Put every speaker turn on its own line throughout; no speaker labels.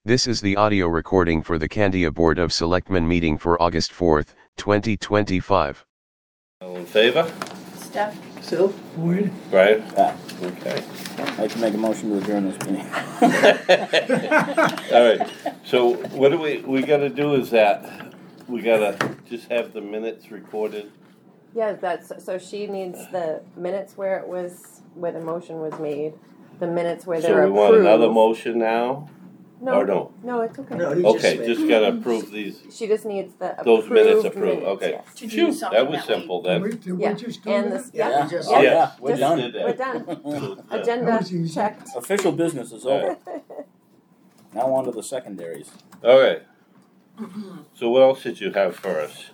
This is the audio recording for the Candia Board of Selectmen meeting for August 4th, 2025.
All in favor?
Steph?
Sue?
Wade?
Brian?
Yeah.
Okay.
I'd like to make a motion to adjourn this meeting.
All right, so what do we gotta do is that, we gotta just have the minutes recorded.
Yeah, so she needs the minutes where the motion was made, the minutes where they're
So we
approved.
want another motion now?
No,
Or no?
no, it's okay.
No, he
Okay,
just
just gotta approve these,
She just needs the
those
approved
minutes approved, okay.
yes.
To do
Phew,
something
that was
that we-
simple
Did
then.
we
Yeah,
just do
and
that?
this,
Yeah.
yeah,
Just-
yeah.
yeah, we're
Just-
done.
Did that.
We're done.
So,
Agenda
That was easy.
checked.
Official business is over.
Alright.
Now on to the secondaries.
All right. So what else did you have for us?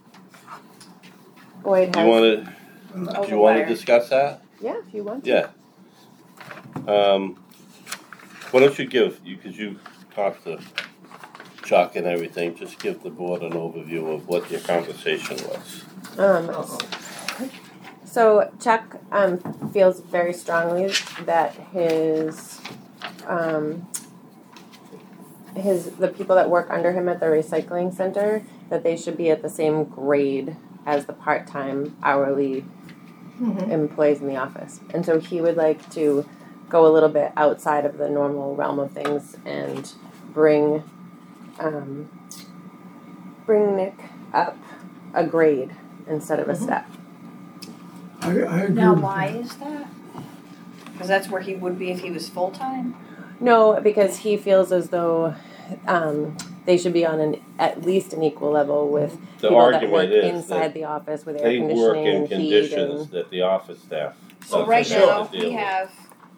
Boyd
Do you
has,
wanna,
Oh,
do you wanna discuss that?
yeah, if you want to.
Yeah. Why don't you give, because you talked to Chuck and everything, just give the board an overview of what your conversation was.
So Chuck feels very strongly that the people that work under him at the recycling center, that they should be at the same grade as the part-time hourly employees in the office. And so he would like to go a little bit outside of the normal realm of things and bring Nick up a grade instead of a step.
I agree
Now,
with
why
that.
is that? Because that's where he would be if he was full-time?
No, because he feels as though they should be on at least an equal level with
The
people that work
argument is
inside
that
the office with air
they
conditioning
work in
and heat
conditions
and
that the office staff
So
doesn't
right
have
now,
to deal
we
with.
have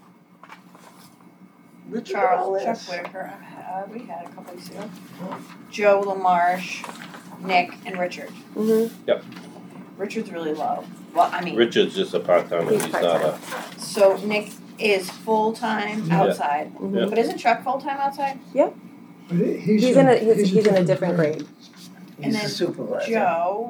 Look at all
Charles, Chuck
this.
Whitaker, we had a couple weeks ago, Joe LaMarche, Nick, and Richard. Richard's really low. Well, I mean,
Richard's just a part-timer,
He's
he's not a,
so Nick is full-time
Yeah.
outside.
Yeah.
But isn't Chuck full-time outside?
But
he's in a different grade.
And
He's
then
the supervisor.
Joe.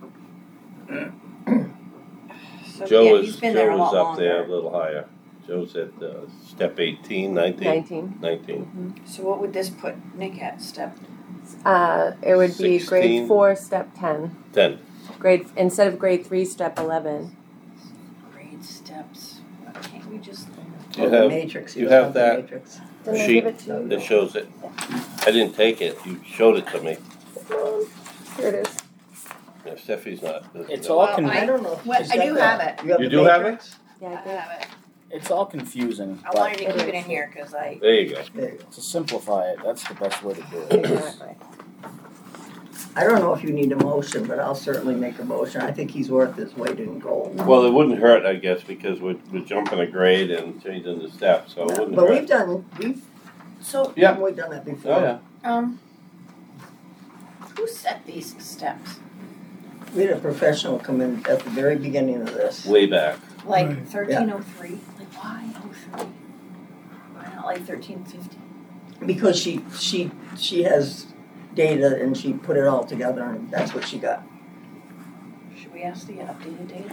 So,
Joe
yeah,
is,
he's been there a
Joe
lot
is up there a
longer.
little higher. Joe's at step 18, 19?
19.
19.
So what would this put Nick at, step?
It would be
16.
grade 4, step 10.
10.
Instead of grade 3, step 11.
Grade steps. Can't we just?
You
Oh, the
have,
matrix.
you
He
have
doesn't have
that
the matrix.
Didn't I
sheet
give it to you?
that shows it. I didn't take it, you showed it to me.
Here it is.
Yeah, Steffi's not.
It's
Well,
all
I-
I don't know. if
Well,
he's
I
got
do
that.
have it.
You, have
You
the
do have
matrix?
Yeah,
I
I did.
have it.
It's all confusing.
I
but
wanted to
It
keep
is.
it in here because I.
There you go.
there you go. To simplify it, that's the best way to do it.
Exactly.
I don't know if you need a motion, but I'll certainly make a motion. I think he's worth his weight in gold.
Well, it wouldn't hurt, I guess, because we're jumping a grade and changing the steps, so it wouldn't
But
hurt.
So,
Yeah.
haven't we done that before?
Oh, yeah.
who set these steps?
We had a professional come in at the very beginning of this.
Way back.
Like
Right.
1303? Like why 03? Why not like 1350?
Because she has data and she put it all together and that's what she got.
Should we ask the updated data?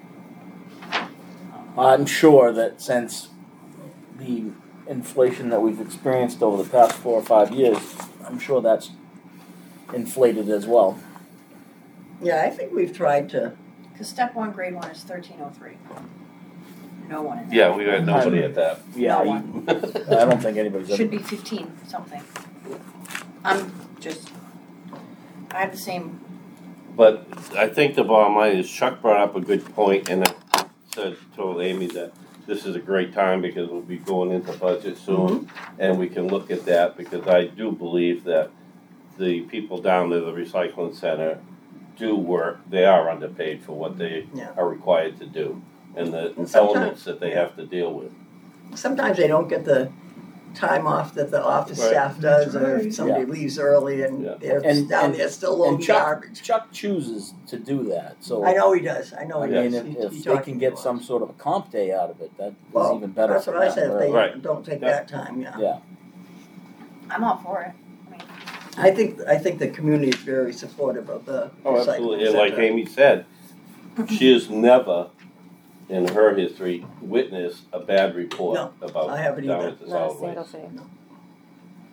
I'm sure that since the inflation that we've experienced over the past 4 or 5 years, I'm sure that's inflated as well.
Yeah, I think we've tried to.
Because step 1, grade 1 is 1303. No one in there.
Yeah, we had nobody at that.
Yeah,
No
I don't think anybody's ever.
Should be 15 something. I'm just. I have the same.
But I think the bottom line is Chuck brought up a good point, and I told Amy that this is a great time because we'll be going into budget soon, and we can look at that because I do believe that the people down there, the recycling center, do work. They are underpaid for what they
Yeah.
are required to do, and the
And sometimes-
elements that they have to deal with.
Sometimes they don't get the time off that the office
Right.
staff does, or
Right.
if somebody leaves early and
Yeah.
they're
And-
down
and-
there still
And
loading garbage.
Chuck chooses to do that, so.
I know he does. I know
I
he
mean,
does.
if
He
they
talked
can
to
get
me
some
about
sort of a comp day out of it, that is
it. Well,
even better.
that's
for
what I
them,
said. If they
really.
Right.
don't take
Yeah.
that time, yeah.
Yeah.
I'm all for it.
I think the community is very supportive of the
Oh,
recycling
absolutely. And like
center.
Amy said, she has never, in her history, witnessed a bad report
No,
about
I haven't
down
either.
at the
Not a
solid
single
waste.
thing.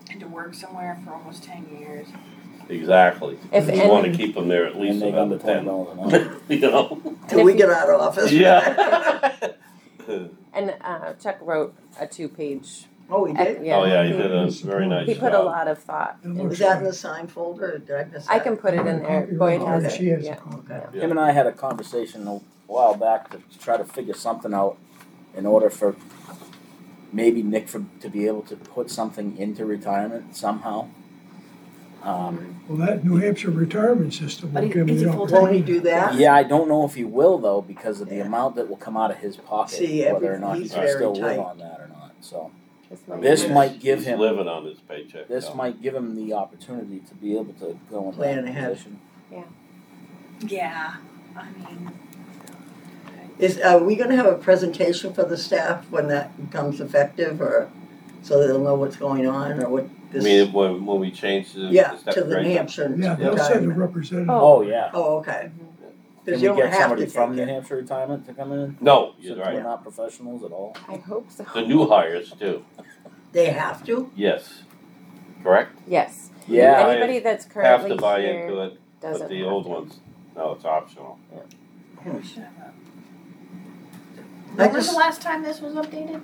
And to work somewhere for almost 10 years.
Exactly.
If
We
any-
wanna keep them there at
And
least
make under
another 10,
$20 an hour.
you know?
Till we get out of office.
Yeah.
And Chuck wrote a 2-page.
Oh, we did?
Oh, yeah, he
he-
did a very nice
He
job.
put a lot of thought.
It
into
Was
looks
that in
it.
the sign folder, or did I miss that?
I can put it in there. Boyd has it.
She has a
Yeah.
copy.
Yeah.
Him and I had a conversation a while back to try to figure something out in order for maybe Nick to be able to put something into retirement somehow.
Well, that New Hampshire retirement system
But
will give
is
me
he
the
full-time?
Won't he do that?
Yeah, I don't know if he will though because of the
Yeah.
amount that will come out of his pocket,
See,
whether or not he
he's
can
very
still
tight.
live on that or not. So
This
this
might-
might give
He's
him
living on his paycheck.
this
so.
might give him the opportunity to be able to go in
Plan
that
ahead.
position.
Yeah, I mean,
Are we gonna have a presentation for the staff when that becomes effective, or so they'll know what's going on, or what
I
this?
mean, when we change the
Yeah,
step
to the
grade,
New Hampshire
Yeah, they'll send a
retirement.
representative.
Oh yeah.
Oh, okay.
Can
Because
we
you don't
get
have
somebody
to
from
take
New
it.
Hampshire retirement to come in?
No,
Since
you're
we're
right.
not professionals at all.
I hope so.
The new hires too.
They have to?
Yes. Correct?
Yes.
Yeah.
Anybody that's
Have
currently
to buy
here
into it,
doesn't
but the
have
old
to.
ones, no, it's optional.
we should have a.
I
When was
just-
the last time this was updated?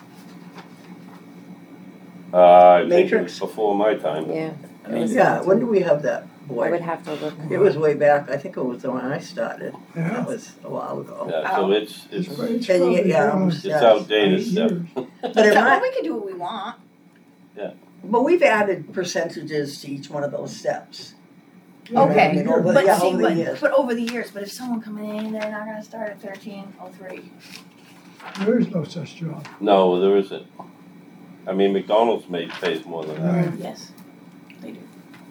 I think it
Matrix?
was before my time.
Yeah.
I mean,
Yeah, when do we have that,
I would
boy?
have to look.
It was way back, I think it was when I started.
Yeah.
That was a while ago.
Yeah, so it's
It's
Can you get-
probably
yeah,
around
it's
Yeah.
outdated
8
stuff.
years.
But it might,
We can do what we want.
but we've added percentages to each one of those steps. You know what I
Okay,
mean, over-
But
yeah,
see,
over the years.
but over the years, but if someone coming in, they're not gonna start at 1303.
There is no such job.
No, there isn't. I mean, McDonald's pays more than that.
Right.
Yes, they do.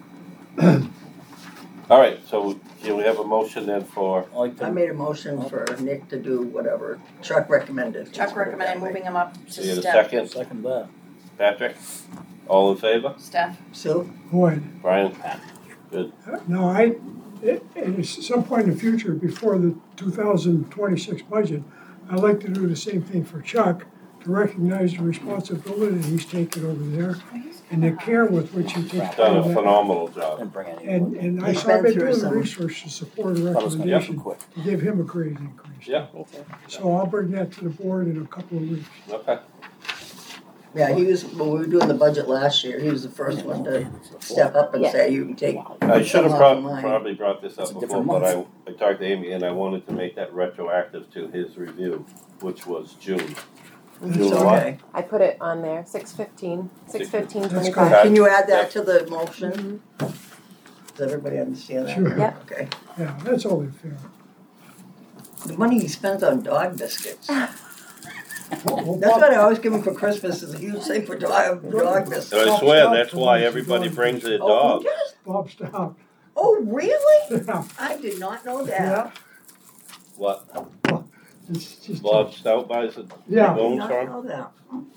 All right, so can we have a motion then for,
I like
I
to,
made a motion for Nick to do whatever Chuck recommended.
Chuck recommended moving him up to
need a
step.
second?
second that.
Patrick? All in favor?
Steph.
Sue?
Boy,
Brian?
no, at some point in the future, before the 2026 budget, I'd like to do the same thing for Chuck, to recognize the responsibility that he's taken over there and the care with which he takes care
Done
of
a
that.
phenomenal job.
Didn't bring any.
And
He's
so I've
been
been
through
doing the
some-
research to support a
Thought it was gonna be
recommendation
quick.
to give him a grade increase.
Yeah.
Me too.
So I'll bring that to the board in a couple of weeks.
Okay.
Yeah, he was, when we were doing the budget last year, he was the first one to step up and
Yeah.
say, you can take.
I should have
Some off of mine.
probably brought this
It's
up
a
before,
different
but
month.
I talked to Amy and I wanted to make that retroactive to his review, which was June.
It's
June what?
okay.
I put it on there. 6:15. 6:15.
That's
25.
good.
Can you add that to the motion? Does everybody understand that?
Sure.
Yeah.
Okay.
Yeah, that's only fair.
The money he spends on dog biscuits.
Well,
That's what I always give him for Christmas, is a huge thing for dog biscuits.
And I swear, that's why everybody brings their
Oh,
dog.
who does?
Bob stopped.
Oh, really?
Yeah,
I did not know
yeah,
that.
What,
it's just,
Bob Stout buys it?
yeah,
I did
Bones
not
farm?
know that.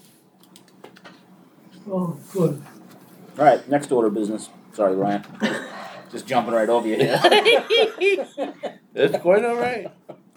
oh, good.
All right, next order of business. Sorry, Ryan. Just jumping right over you here.
It's quite all right.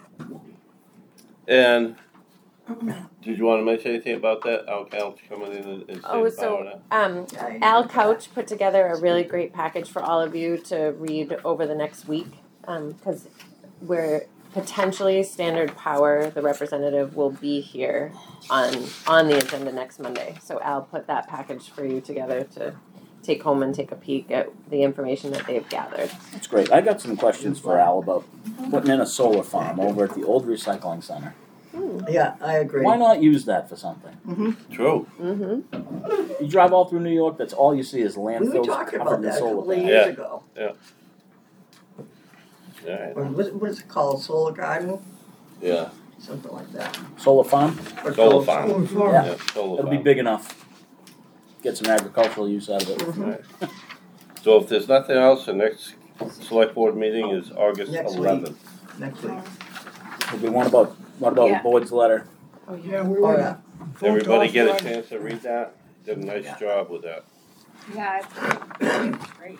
And did you want to mention anything about that? Al Couch coming in and saying
Oh,
about
so
it?
Al Couch put together a really great package for all of you to read over the next week, because we're potentially Standard Power, the representative, will be here on the agenda next Monday. So Al put that package for you together to take home and take a peek at the information that they've gathered.
That's great. I got some questions for Al about putting in a solar farm over at the old recycling center.
Yeah, I agree.
Why not use that for something?
True.
Mm-hmm.
You drive all through New York, that's all you see is
We were
landfills
talking
covered
about
in
that a
solar
couple of
panels.
years
Yeah.
ago.
All right.
Or what is it called, Solar Garden?
Yeah.
Something like that.
Solar farm?
Or
Solar farm.
Oh, Florida.
Yeah.
Yeah, solar
It'll be
farm.
big enough. Get some agricultural use out of it.
Mhm.
Right. So if there's nothing else, the next select board meeting is August
Next week.
11th.
Next week.
Okay, what about
Yeah.
Boyd's letter?
Yeah, we
Oh,
were.
yeah.
Everybody get a chance to read that? Did a nice job with that.
Yeah, it's great.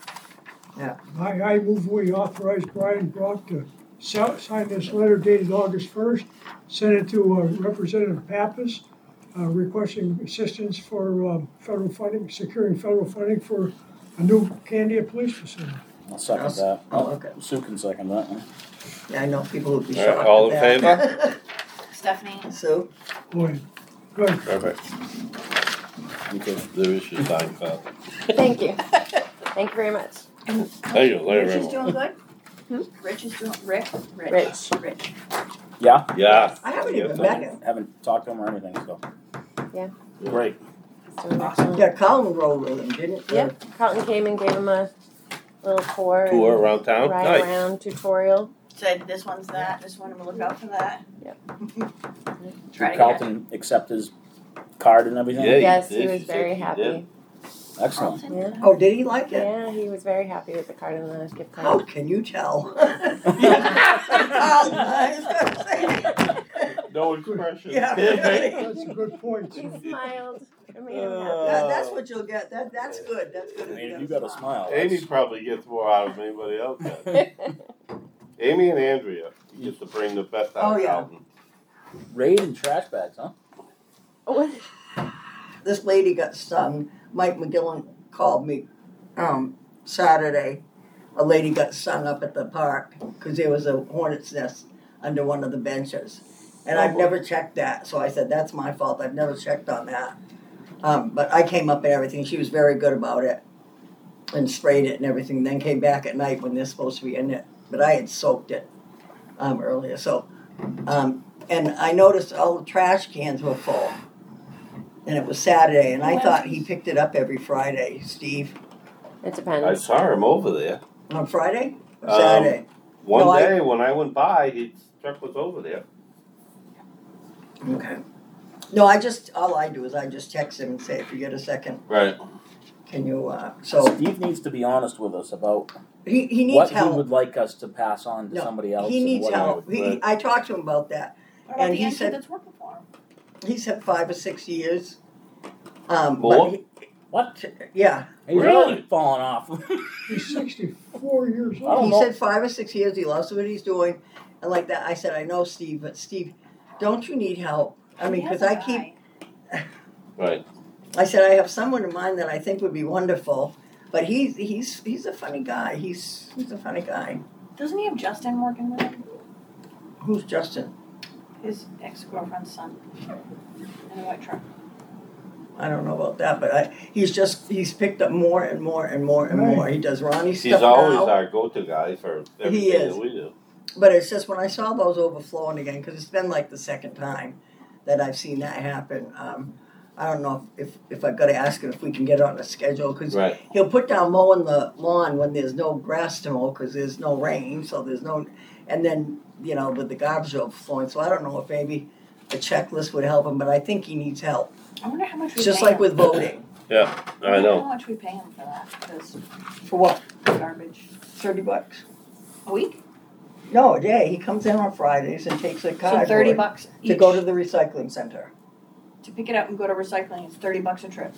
I move we authorize Brian Brock to sign this letter dated August 1st, send it to Representative Pappas requesting assistance for federal funding, securing federal funding for a new Candia police facility.
I'll second that.
Oh, okay.
Sue can second that.
Yeah, I know people would be
All right,
shocked
all
at
in
that.
Stephanie.
Sue?
Boy, good.
Perfect.
Okay.
There is your time, Pat.
Thank you. Thank you very much.
Thank you,
Rich is
Larry.
doing good? Rich is doing, Rich.
Rich.
Yeah,
Yeah.
I haven't even met him.
haven't talked to him or anything, so.
Yeah.
Great.
He's doing excellent.
Yeah, Colin rode with him, didn't he?
Yep. Carlton came and gave him a little tour.
Tour
and
around town?
Ride
Nice.
around tutorial.
Said this one's that, this one, we'll look out for that.
Yep.
Try
Did
to get
Carlton accept his card and everything?
Yeah,
Yes,
did.
he was
She said
very
he
happy.
did.
Excellent.
Carlton.
Yeah.
Oh, did he like it?
Yeah, he was very happy with the card and the gift
How
card.
can you tell?
No expression.
Yeah.
That's a good point.
He smiled. I mean,
That's what you'll get. That's good. That's good.
I mean, if you got a smile.
Amy probably gets more out of anybody else does. Amy and Andrea used to bring the best out
Oh,
of
yeah.
Carlton.
Raid and trash bags, huh?
what?
This lady got stung. Mike McGillen called me Saturday. A lady got stung up at the park because there was a hornet's nest under one of the benches. And I've never checked that, so I said, that's my fault. I've never checked on that. But I came up and everything. She was very good about it and sprayed it and everything. Then came back at night when they're supposed to be in it. But I had soaked it earlier. So, and I noticed all the trash cans were full. And it was Saturday, and I thought he picked it up every Friday, Steve.
It
I
depends.
saw him over there.
On Friday or
Um,
Saturday?
One
No,
day when I went by, his truck was over there.
Okay. No, all I do is I just text him and say, if you get a second,
Right.
can you, so,
Steve needs to be honest with us about
he needs
what
help.
he would like us to pass on to
No,
somebody else.
He
and
needs
what
help.
would-
I talked to him about that.
What about
And
the
he
entry
said-
that's working for him?
He said 5 or 6 years.
More?
But
What?
yeah,
He's
Really?
already falling off.
He's 64 years
I don't
old.
he
know.
said 5 or 6 years. He loves what he's doing. And like that, I said, I know, Steve, but Steve, don't you need help? I mean,
He has
because
a
I keep,
guy.
Right.
I said, I have someone in mind that I think would be wonderful. But he's a funny guy. He's a funny guy.
Doesn't he have Justin working with him?
Who's Justin?
His ex-girlfriend's son. In a white truck.
I don't know about that, but he's picked up more and more and more and
Right.
more. He does Ronnie's
He's
stuff
always
now,
our go-to guy for
He
everything
is.
that we do.
but it's just when I saw those overflowing again, because it's been like the second time that I've seen that happen. I don't know if I've got to ask him if we can get on a schedule, because
Right.
he'll put down mowing the lawn when there's no grass to mow because there's no rain, so there's no, and then with the garbage overflowing. So I don't know if maybe a checklist would help him, but I think he needs help.
I wonder how much we
It's just
pay
like
him.
with voting.
Yeah, I
wonder
know.
how much we pay him for that, because
For what?
garbage.
$30.
A week?
No, a day. He comes in on Fridays and takes a
So
cardboard
$30 each.
to go to the recycling center.
To pick it up and go to recycling, it's $30 a trip.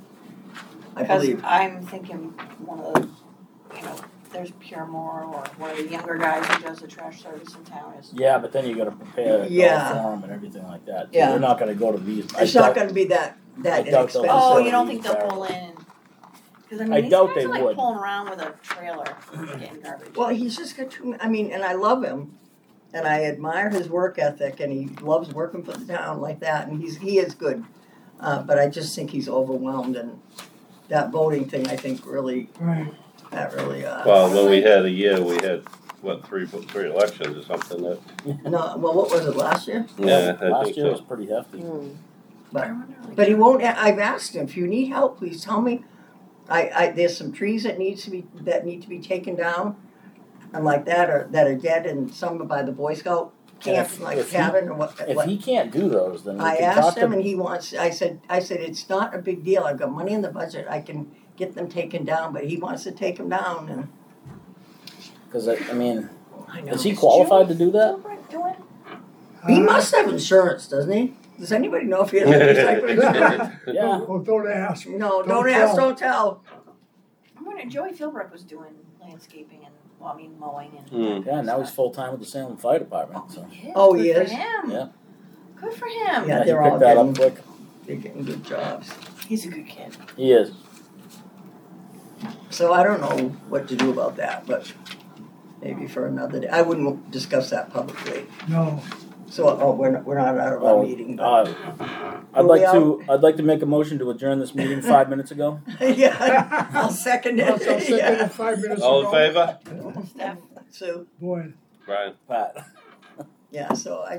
I
Because
believe.
I'm thinking one of the, there's Pure More or one of the younger guys who does the trash service in town is.
Yeah, but then you got to prepare
Yeah.
a form and everything like that.
Yeah.
They're not going to go to these.
It's not going to be that
I doubt they'll-
inexpensive.
Oh,
so
you don't
you
think they'll
barrel.
pull in? Because
I
these
doubt
guys
they
are like
would.
pulling around with a trailer getting garbage.
Well, he's just got too. I mean, and I love him, and I admire his work ethic, and he loves working for the town like that, and he is good. But I just think he's overwhelmed, and that voting thing, I think, really
Right.
that really.
Well, when we had a year, we had, three elections or something that,
No, well, what was it last year?
yeah, I
Last
think
year was
so.
pretty hefty.
Mm.
But
I wonder, like,
but he won't. I've asked him if you need help, please tell me. There's some trees that need to be taken down, and like that are dead, and some are by the Boy Scout camp,
if-
like
if he-
cabin or what.
If he can't do those, then we
I
can talk
asked him,
to
and he wants. I said it's not a big deal. I've got money in the budget. I can get them taken down, but he wants to take them down, and
because I mean,
I know.
is he qualified to do that?
Gilbert doing?
He must have insurance, doesn't he? Does anybody know if he has recycling insurance?
Yeah.
Well, don't ask.
No,
Don't
don't ask,
tell.
don't tell.
I'm wondering, Joey Philbrook was doing landscaping and, mowing and.
Hmm.
Yeah, now he's full time with the Salem Fire Department. So
He is.
Oh,
Good
he
for
is?
him.
Yeah.
Good for him.
Yeah,
he
they're
picked
all
that
getting-
up quick.
they're getting good jobs.
He's a good kid.
He is.
So I don't know what to do about that, but maybe for another day. I wouldn't discuss that publicly.
No,
So, we're not out of our meeting, but.
I'd like to make a motion to adjourn this meeting 5 minutes ago.
Yeah, I'll second it.
I'll second
Yeah.
it 5 minutes
All in
ago.
favor?
Steph?
So,
Brian?
Pat.
yeah, so I